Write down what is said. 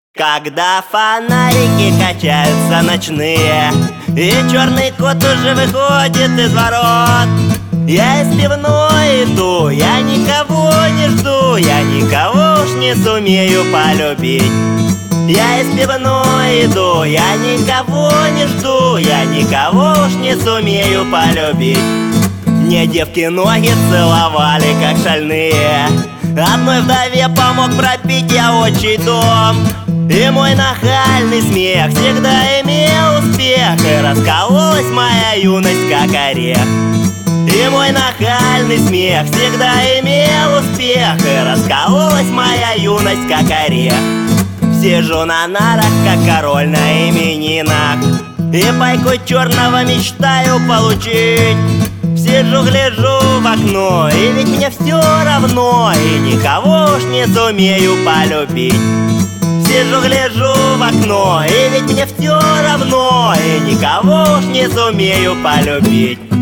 Когда фонарики качаются ночные, и черный кот уже выходит из ворот, я из пивной иду, я никого не жду, я никого уж не сумею полюбить. Я из пивной иду, я никого не жду, я никого уж не сумею полюбить. Мне девки ноги целовали, как шальные, одной вдове помог пропить я отчий дом. И мой нахальный смех всегда имел успех, и раскололась моя юность, как орех. И мой нахальный смех всегда имел успех, и раскололась моя юность, как орех. Сижу на нарах, как король на именинах, и пайку черного мечтаю получить. Сижу, гляжу в окно, и ведь мне все равно, и никого уж не сумею полюбить. Сижу, гляжу в окно, и ведь мне все равно, и никого уж не сумею полюбить.